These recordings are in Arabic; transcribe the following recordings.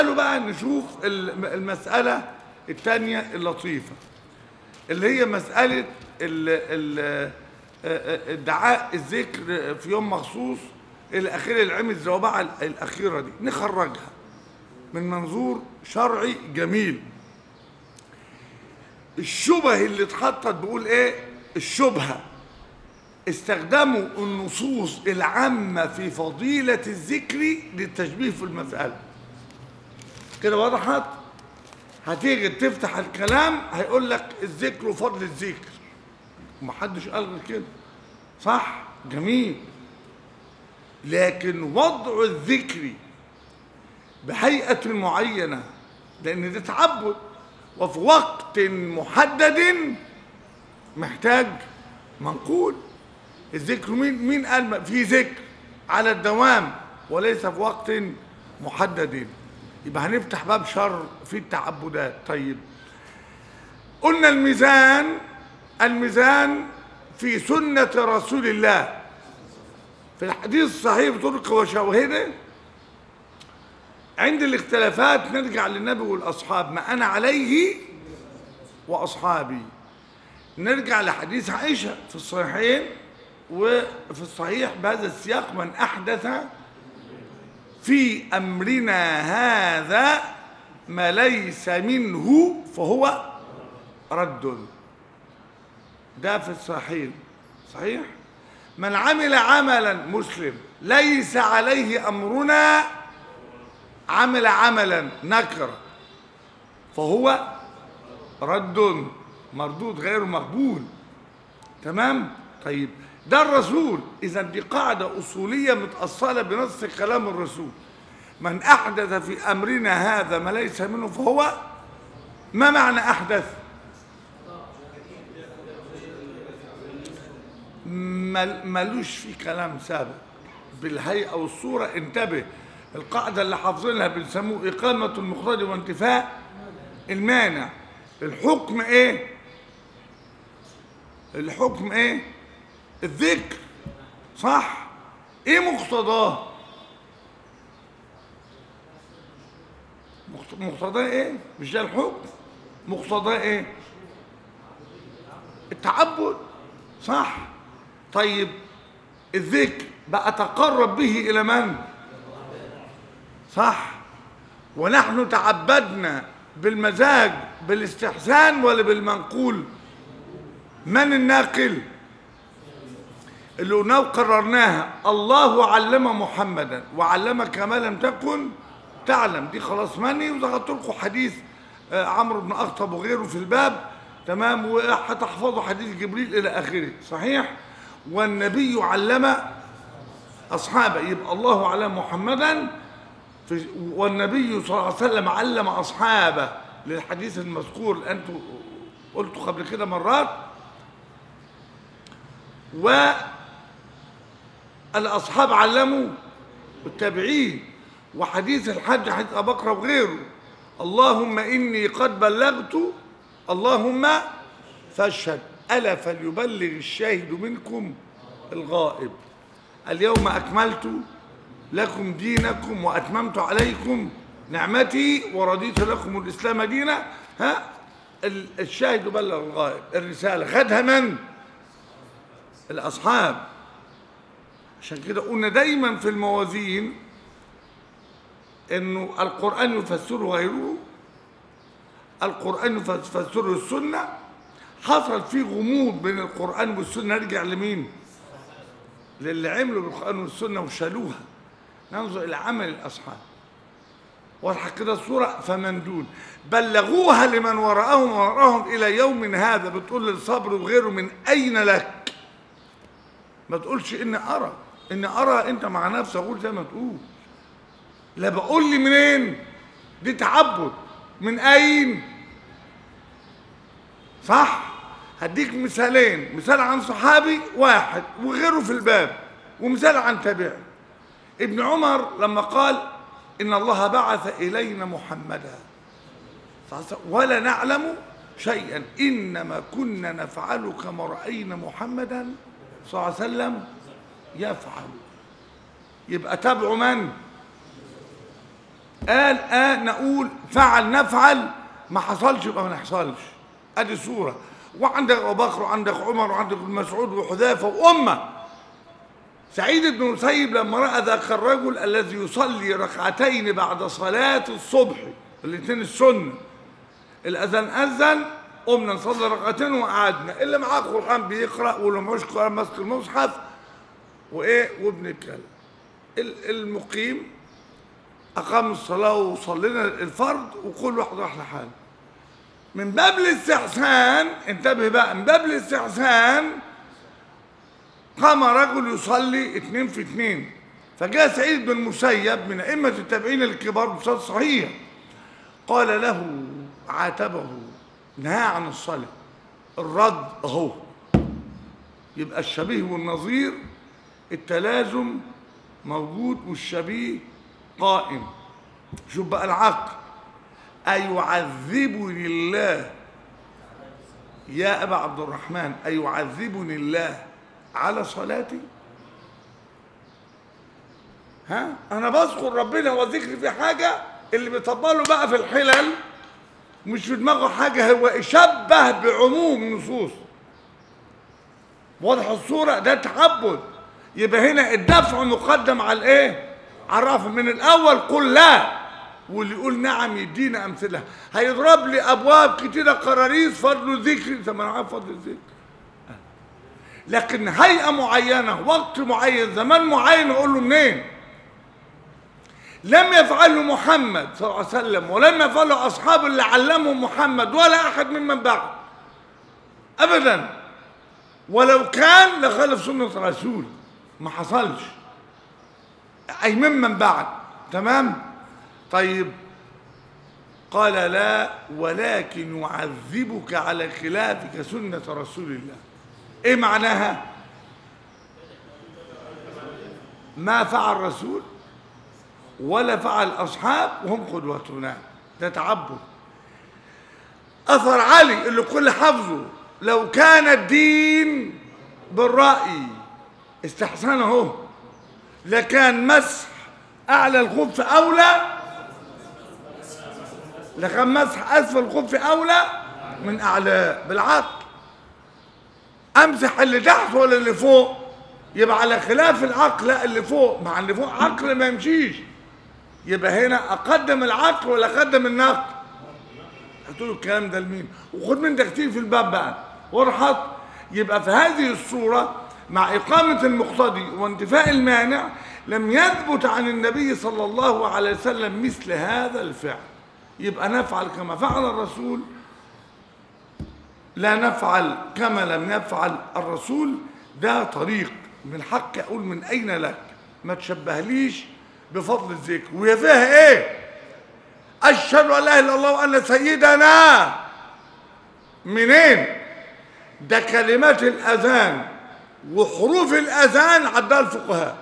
تعالوا بقى نشوف المسألة الثانية اللطيفة، اللي هي مسألة ادعاء الذكر في يوم مخصوص إلى آخره، العلم الزوبعة الأخيرة دي نخرجها من منظور شرعي جميل. الشبه اللي اتحطت بيقول ايه؟ الشبهة استخدموا النصوص العامة في فضيلة الذكر للتشبيه في المسألة. كده وضحت؟ هتيجي تفتح الكلام هيقول لك الذكر وفضل الذكر، ومحدش قال غير كده، صح؟ جميل. لكن وضع الذكر بهيئة معينة، لأن ده تعبد، وفي وقت محدد محتاج منقول. الذكر مين قال في ذكر على الدوام وليس في وقت محدد؟ يبقى هنفتح باب شر في التعبدات. طيب، قلنا الميزان في سنة رسول الله في الحديث الصحيح بطرق وشواهده. عند الاختلافات نرجع للنبي والأصحاب، ما أنا عليه وأصحابي. نرجع لحديث عائشة في الصحيحين وفي الصحيح بهذا السياق: من أحدث في أمرنا هذا ما ليس منه فهو رد. ده في الصحيحين صحيح. من عمل عملا مسلم ليس عليه أمرنا، عمل عملا نكرة فهو رد، مردود غير مقبول. تمام؟ طيب، ده الرسول. إذا دي قاعدة أصولية متأصلة بنص كلام الرسول: من أحدث في أمرنا هذا ما ليس منه فهو. ما معنى أحدث؟ ملوش في كلام سابق بالهيئة والصورة. انتبه، القاعدة اللي حافظينها بنسموه إقامة المقتضي وانتفاء المانع. الحكم إيه؟ الحكم إيه؟ الذكر، صح؟ إيه مقتضاه؟ مقتضاه إيه؟ مش ده الحكم؟ مقتضاه إيه؟ التعبد، صح؟ طيب، الذكر بقى تقرب به إلى من؟ صح؟ ونحن تعبدنا بالمزاج بالاستحسان ولا بالمنقول؟ من الناقل؟ اللي قلناه وقررناها: الله علم محمدا وعلمك ما لم تكن تعلم. دي خلاص مني، وضغطت لكم حديث عمرو بن أخطب وغيره في الباب، تمام؟ وهتحفظوا حديث جبريل إلى آخره، صحيح؟ والنبي علم أصحابه، يبقى الله علم محمدا والنبي صلى الله عليه وسلم علم أصحابه للحديث المذكور اللي أنتم قلتوا قبل كده مرات. والأصحاب علموا التابعين. وحديث الحج حديث أبي بكر وغيره: اللهم إني قد بلغت اللهم فاشهد ألا فليبلغ الشاهد منكم الغائب. اليوم أكملت لكم دينكم وأتممت عليكم نعمتي ورضيت لكم الإسلام دينا. الشاهد بلغ الغائب. الرسالة خدها من؟ الأصحاب. عشان كده قلنا دايما في الموازين إنه القرآن يفسره غيره، القرآن يفسره السنة. حصل فيه غموض بين القرآن والسنة، نرجع لمين؟ للي عملوا بالقرآن والسنة وشالوها. ننظر إلى عمل الأصحاب. واضحة كده الصورة. فمن دون بلغوها لمن وراءهم وراءهم إلى يوم هذا. بتقول للصبر وغيره: من أين لك؟ ما تقولش إني أرى. إني أرى أنت مع نفسك، قول زي ما تقول. لا، بقول لي منين؟ دي تعبد. من أين؟ صح؟ هديك مثالين: مثال عن صحابي واحد وغيره في الباب، ومثال عن تابعي. ابن عمر لما قال: إن الله بعث إلينا محمدا ولا نعلم شيئا إنما كنا نفعل كما رأينا محمدا صلى الله عليه وسلم يفعل. يبقى تابعوا من؟ قال نقول فعل نفعل، ما حصلش يبقى ما نحصلش. ادي صورة. وعندك ابو بكر وعندك عمر وعندك ابن مسعود وحذافه وامه. سعيد بن المسيب لما راى ذاك الرجل الذي يصلي ركعتين بعد صلاه الصبح، الاثنين السنه، الاذان اذن، قمنا نصلي ركعتين وقعدنا، اللي معاه قران بيقرا واللي معهوش قران ماسك المصحف وبنتكلم. المقيم اقام الصلاه وصلينا الفرض وكل واحد راح لحاله. من باب الاستحسان، انتبه بقى، من باب الاستحسان قام رجل يصلي 2 في 2، فجاء سعيد بن المسيب من ائمه التابعين الكبار بصوت صحيح، قال له، عاتبه، نهى عن الصلاه. الرد اهو، يبقى الشبيه والنظير التلازم موجود والشبيه قائم. شوف بقى العقل، أيعذبني الله يا أبا عبد الرحمن، أيعذبني الله على صلاتي؟ ها، أنا بذكر ربنا وذكري في حاجة، اللي بيطبله بقى في الحلل مش في دماغه حاجة، هو يشبه بعموم نصوص. واضح الصورة؟ ده تعبد. يبقى هنا الدفع مقدم على الايه؟ على الرفع. من الأول قل لا، واللي يقول نعم يدينا امثله. هيضرب لي ابواب كتيره قراريس فضل الذكر، انت ما عارف فضل الذكر، لكن هيئه معينه، وقت معين، زمان معين، اقول له منين؟ لم يفعله محمد صلى الله عليه وسلم، ولم يفعله اصحابه اللي علمهم محمد، ولا احد ممن بعد ابدا. ولو كان لخالف سنه الرسول، ما حصلش، اي ممن بعد. تمام؟ طيب، قال لا، ولكن يعذبك على خلافك سنة رسول الله. ايه معناها؟ ما فعل الرسول ولا فعل الأصحاب وهم قدوتنا، ده تعبد. أثر علي اللي كل حفظه، لو كان الدين بالرأي استحسنه لكان مسح أعلى الخف أولى، لكن مسح أسفل الخف أولى من أعلاه بالعقل. أمسح اللي تحت ولا اللي فوق؟ يبقى على خلاف العقل، لا اللي فوق، مع اللي فوق عقل ما يمشيش. يبقى هنا أقدم العقل ولا أقدم النقل؟ هتقولوا الكلام ده لمين؟ وخد من ده كتير في الباب بقى وارحط. يبقى في هذه الصورة مع إقامة المقتضي وانتفاء المانع لم يثبت عن النبي صلى الله عليه وسلم مثل هذا الفعل. يبقى نفعل كما فعل الرسول، لا نفعل كما لم يفعل الرسول. ده طريق من حق أقول من أين لك، ما تشبهليش بفضل الذكر. وهي فيها إيه؟ أشهد أن لا إله إلا الله وأن سيدنا، منين؟ ده كلمات الأذان وحروف الأذان عدها الفقهاء.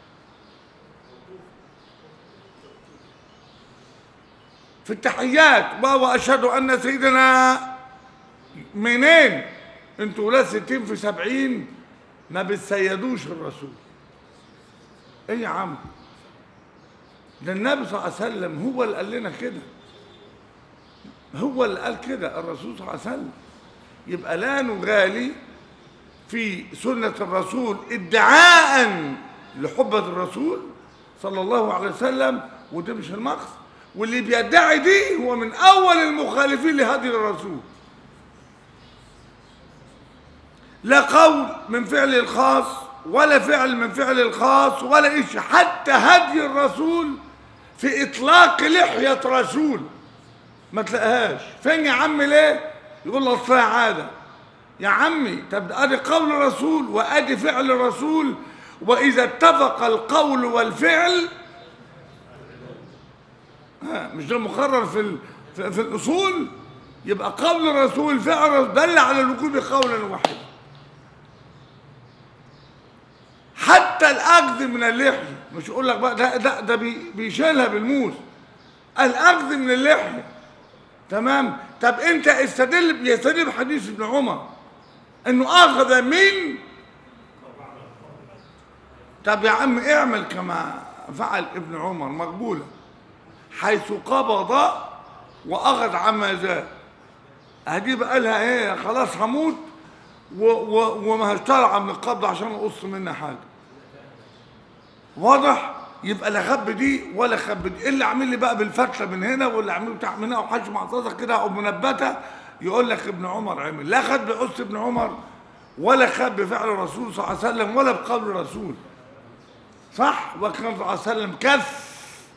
في التحيات وأشهد أن سيدنا، منين؟ انتوا ولاد 60 في 70 ما بتسيدوش الرسول. ايه يا عم؟ ده النبي صلى الله عليه وسلم هو اللي قال لنا كده، هو اللي قال كده الرسول صلى الله عليه وسلم. يبقى لا نغالي في سنة الرسول ادعاء لحبة الرسول صلى الله عليه وسلم، وده مش المقصد. واللي بيدعي دي هو من أول المخالفين لهدي الرسول. لا قول من فعل الخاص ولا فعل من فعل الخاص ولا إيش، حتى هدي الرسول في إطلاق لحية رسول ما تلاقيهاش. فين يا عم؟ ليه؟ يقول لك أصلها عادة. يا عمي طب أدي قول الرسول وأدي فعل الرسول، وإذا اتفق القول والفعل، مش ده مقرر في الأصول، يبقى قول الرسول فعل دل على الوجوب قولا واحدا. حتى الأخذ من اللحية، مش يقول لك بقى ده بيشيلها بالموس، الأخذ من اللحية. تمام؟ طب أنت يستدل بحديث ابن عمر إنه أخذ من، طب يا عم اعمل كما فعل ابن عمر، مقبولة. حيث قبض وأخذ عما زاد. هدي بقى لها ايه؟ خلاص هموت وما هشترع من القبض عشان اقص منها حاجه. واضح؟ يبقى لا خب دي ولا خب دي. إيه اللي عامل لي بقى بالفتله من هنا واللي عامله بتاع من هنا او حاجه معططه كده او منبته، يقول لك ابن عمر عمل. لا خد بقص ابن عمر ولا خد بفعل الرسول صلى الله عليه وسلم ولا بقول الرسول. صح؟ وكان صلى الله عليه وسلم كف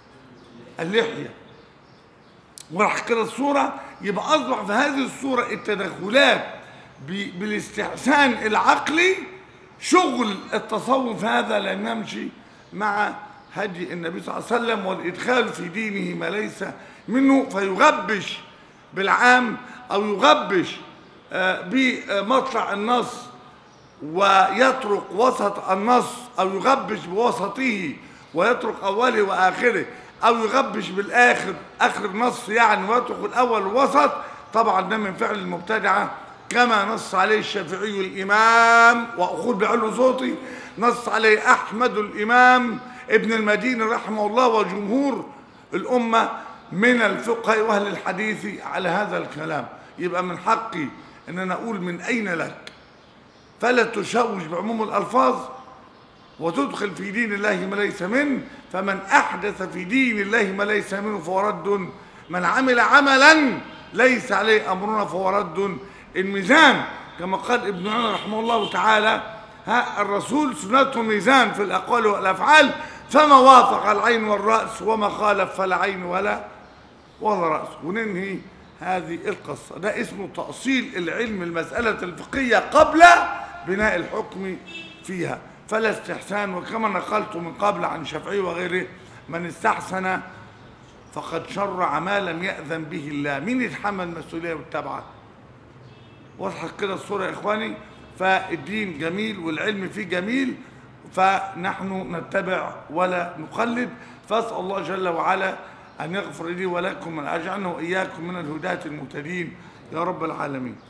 اللحيه وراح كده الصورة. يبقى أصبح في هذه الصورة التدخلات بالاستحسان العقلي شغل التصوف، هذا لا يمشي مع هدي النبي صلى الله عليه وسلم، والإدخال في دينه ما ليس منه، فيغبش بالعام أو يغبش بمطلع النص ويترك وسط النص، أو يغبش بوسطه ويترك أوله وآخره، أو يغبش بالآخر آخر النص يعني ويترك الأول والوسط. طبعا ده من فعل المبتدعة كما نص عليه الشافعي الإمام، وأقول بعلو صوتي نص عليه أحمد الإمام ابن المديني رحمه الله وجمهور الأمة من الفقهاء وأهل الحديث على هذا الكلام. يبقى من حقي أن أنا أقول من أين لك، فلا تشوش بعموم الألفاظ وتدخل في دين الله ما ليس منه. فمن أحدث في دين الله ما ليس منه فهو رد، من عمل عملا ليس عليه أمرنا فهو رد. الميزان كما قال ابن عمر رحمه الله تعالى، الرسول سنته ميزان في الأقوال والأفعال، فما وافق العين والرأس وما خالف فلا عين ولا رأس. وننهي هذه القصة. ده اسمه تأصيل العلم المسألة الفقهية قبل بناء الحكم فيها. فلا استحسان، وكما نقلت من قبل عن شافعي وغيره، من استحسن فقد شرع ما لم يأذن به الله. مين يتحمل المسؤولية والتبعة؟ وضحت كده الصورة يا إخواني؟ فالدين جميل والعلم فيه جميل، فنحن نتبع ولا نقلد. فأسأل الله جل وعلا أن يغفر لي ولكم، من أجعلنا وإياكم من الهداة المهتدين يا رب العالمين.